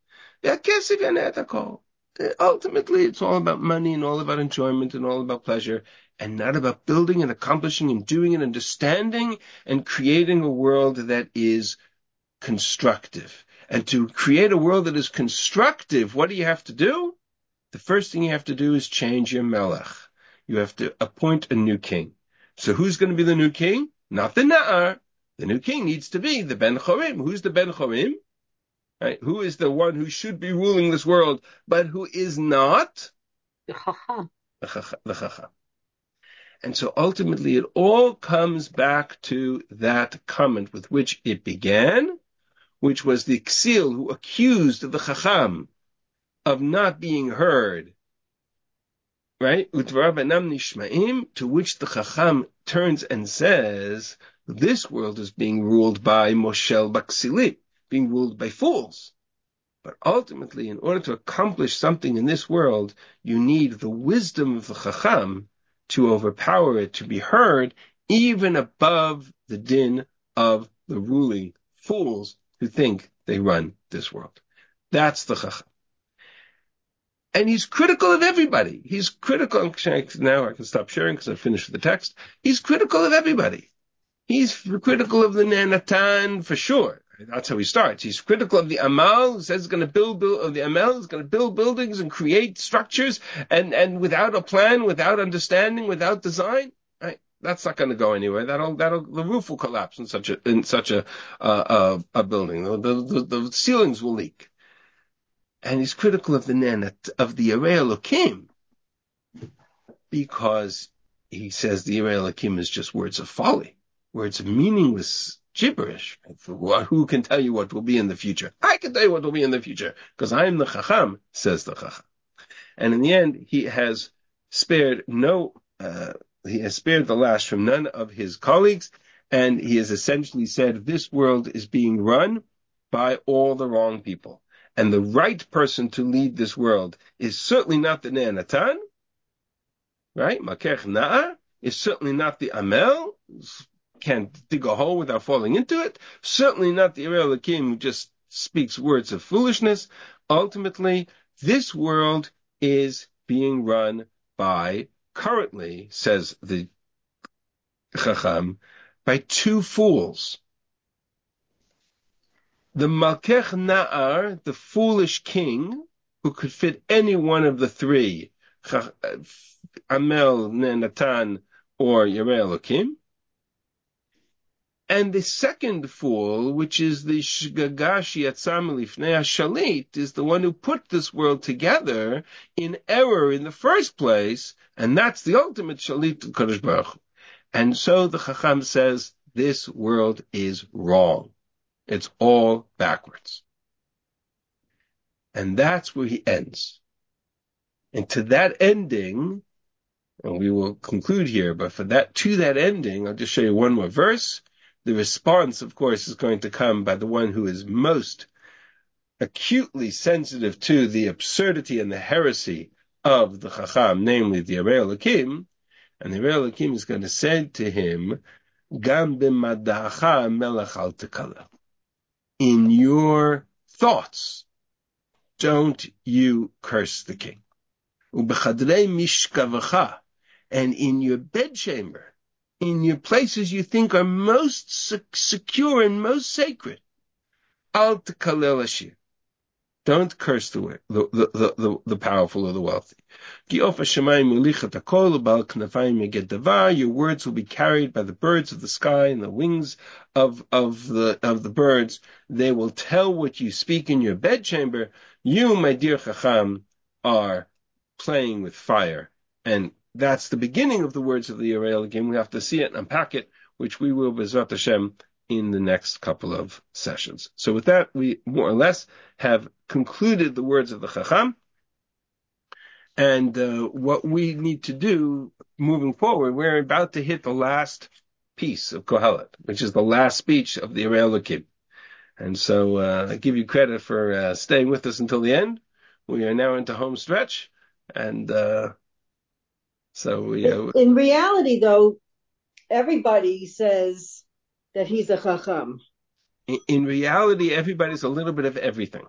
Ultimately, it's all about money and all about enjoyment and all about pleasure, and not about building and accomplishing and doing and understanding and creating a world that is constructive And to create a world that is constructive, what do you have to do? The first thing you have to do is change your melech. You have to appoint a new king. So who's going to be the new king? Not the Na'ar. The new king needs to be the Ben Chorim. Who's the Ben Chorim? Right? Who is the one who should be ruling this world, but who is not? The Chacham. The Chacham. The Chacham. And so ultimately it all comes back to that comment with which it began, which was the Ksil who accused the Chacham of not being heard. Right? Utvarav enam nishma'im, to which the Chacham turns and says, this world is being ruled by Moshel Baksilim, being ruled by fools. But ultimately, in order to accomplish something in this world, you need the wisdom of the Chacham to overpower it, to be heard, even above the din of the ruling fools who think they run this world. That's the Chacham. And he's critical of everybody. He's critical. Now I can stop sharing because I finished with the text. He's critical of everybody. He's critical of the Ner Natan for sure. That's how he starts. He's critical of the Amal. He says he's going to build, build of the Amal. He's going to build buildings and create structures, and and without a plan, without understanding, without design, right? That's not going to go anywhere. That'll that'll the roof will collapse in such a in such a uh, a, a building. The, the the ceilings will leak. And he's critical of the Ner of the Yerei Elokim because he says the Yerei Elokim is just words of folly, words of meaningless gibberish. Who can tell you what will be in the future? I can tell you what will be in the future because I am the Chacham, says the Chacham. And in the end, he has spared no, uh, he has spared the lash from none of his colleagues, and he has essentially said this world is being run by all the wrong people. And the right person to lead this world is certainly not the Ner Natan, right? Makech Na'ar is certainly not the Amel, can't dig a hole without falling into it. Certainly not the Yerei Elokim who just speaks words of foolishness. Ultimately, this world is being run by, currently, says the Chacham, by two fools. The Malkech Na'ar, the foolish king, who could fit any one of the three, Amel, Ner Natan, or Yerei Elokim. And the second fool, which is the Shgagashi Yatzam Lifnei Shalit, is the one who put this world together in error in the first place, and that's the ultimate Shalit of Kadosh Baruch Hu. And so the Chacham says, this world is wrong. It's all backwards. And that's where he ends. And to that ending, and we will conclude here, but for that, to that ending, I'll just show you one more verse. The response, of course, is going to come by the one who is most acutely sensitive to the absurdity and the heresy of the Chacham, namely the Yerei Elokim. And the Yerei Elokim is going to say to him, Gam b'madacha melech al tekala. In your thoughts, don't you curse the king. Ubechadrei mishkavacha, and in your bedchamber, in your places you think are most secure and most sacred, al tekalel ashir. Don't curse the, the, the, the, the powerful or the wealthy. Your words will be carried by the birds of the sky and the wings of, of the, of the birds. They will tell what you speak in your bedchamber. You, my dear Chacham, are playing with fire. And that's the beginning of the words of the Yerei Elokim. We have to see it and unpack it, which we will, B'ezrat Hashem, in the next couple of sessions. So with that, we more or less have concluded the words of the Chacham. And uh, what we need to do moving forward, we're about to hit the last piece of Kohelet, which is the last speech of the Yerei Elokim. And so uh, I give you credit for uh, staying with us until the end. We are now into home stretch. And uh, so we... Uh, in reality, though, everybody says that he's a Chacham. In, in reality, everybody's a little bit of everything.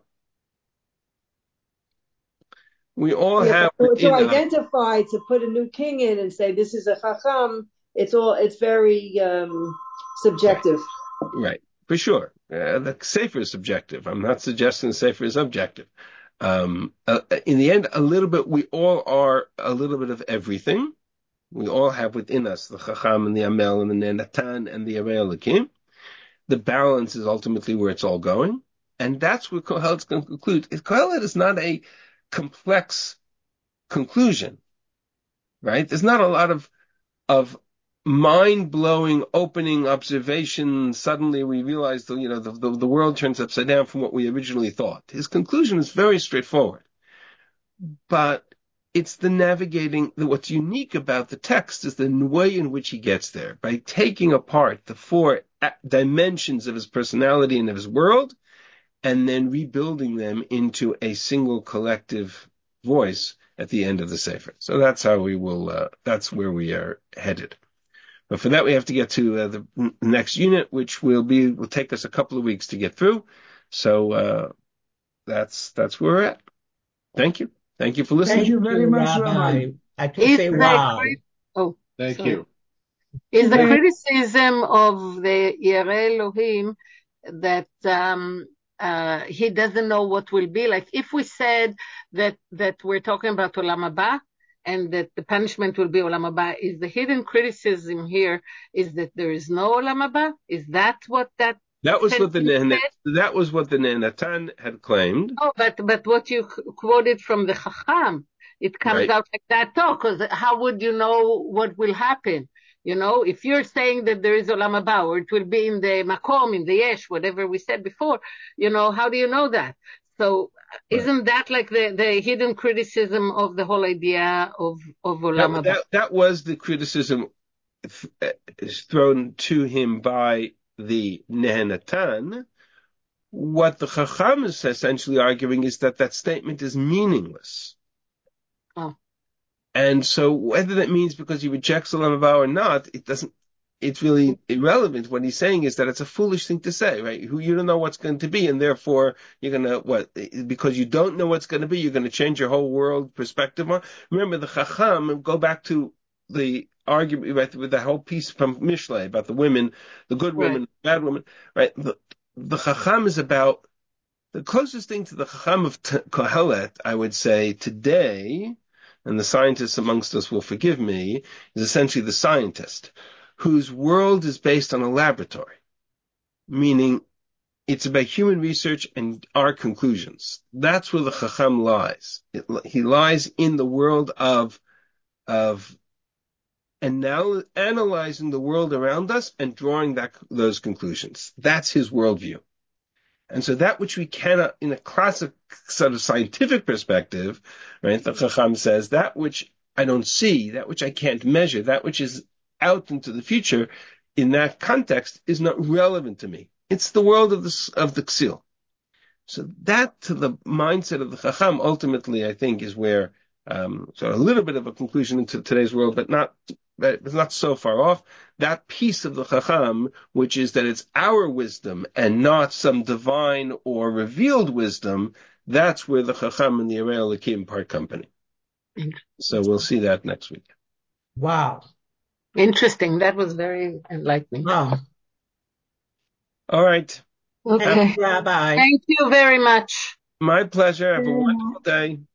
We all yeah, have to, to uh, identify, to put a new king in and say this is a Chacham. It's all. It's very um, subjective. Right. right, for sure. Uh, the Sefer is subjective. I'm not suggesting the Sefer is objective. Um, uh, in the end, a little bit, we all are a little bit of everything. We all have within us the Chacham and the Amel and the Nenatan and the Arei Elokim. The balance is ultimately where it's all going. And that's what Kohelet's going to conclude. Kohelet is not a complex conclusion, right? There's not a lot of, of mind-blowing opening observation. Suddenly we realize that, you know, the, the, the world turns upside down from what we originally thought. His conclusion is very straightforward. But it's the navigating, what's unique about the text is the way in which he gets there. By taking apart the four dimensions of his personality and of his world, and then rebuilding them into a single collective voice at the end of the Sefer. So that's how we will, uh, that's where we are headed. But for that, we have to get to uh, the next unit, which will be, will take us a couple of weeks to get through. So, uh, that's, that's where we're at. Thank you. Thank you for listening. Thank you very much, Rabbi. I can Is say the wow. cri- oh, Thank sorry. you. Is the criticism of the Yerei Elohim that um, uh, he doesn't know what will be? Like if we said that that we're talking about Olam Haba and that the punishment will be Olam Haba, is the hidden criticism here is that there is no Olam Haba? Is that what that That was what the sentence Nehenatan, that was what the Nehenatan had claimed. Oh, but but what you c- quoted from the Chacham, it comes Right. out like that too, because how would you know what will happen? You know, if you're saying that there is Olam Haba, or it will be in the Makom, in the Yesh, whatever we said before, you know, how do you know that? So Right. isn't that like the, the hidden criticism of the whole idea of, of Olam That, Haba? that, that was the criticism th- thrown to him by the Nehenatan. What the Chacham is essentially arguing is that that statement is meaningless. Oh. And so whether that means because he rejects Olam Haba or not, it doesn't, it's really irrelevant. What he's saying is that it's a foolish thing to say, right? Who you don't know what's going to be, and therefore you're going to, what, because you don't know what's going to be, you're going to change your whole world perspective on. Remember the Chacham, go back to the argument, right, with the whole piece from Mishlei about the women, the good women, Right. the bad women, right? The, the Chacham is about, the closest thing to the Chacham of T- Kohelet, I would say today, and the scientists amongst us will forgive me, is essentially the scientist whose world is based on a laboratory, meaning it's about human research and our conclusions. That's where the Chacham lies. It, he lies in the world of, of anal- analyzing the world around us and drawing that, those conclusions. That's his worldview. And so that which we cannot, in a classic sort of scientific perspective, right, the Chacham says, that which I don't see, that which I can't measure, that which is out into the future, in that context, is not relevant to me. It's the world of the, of the Ksil. So that, to the mindset of the Chacham, ultimately, I think, is where, um, so a little bit of a conclusion into today's world, but not, it's not so far off. That piece of the Chacham, which is that it's our wisdom and not some divine or revealed wisdom, that's where the Chacham and the Arei Elokim part company. So we'll see that next week. Wow. Interesting. That was very enlightening. Wow. All right. Okay. Thank you, Rabbi. Thank you very much. My pleasure. Have a wonderful day.